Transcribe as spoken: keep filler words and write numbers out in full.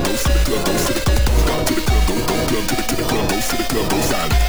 to the club, go to the club, go to the club, go to the club, go to the club, go to the club, go side.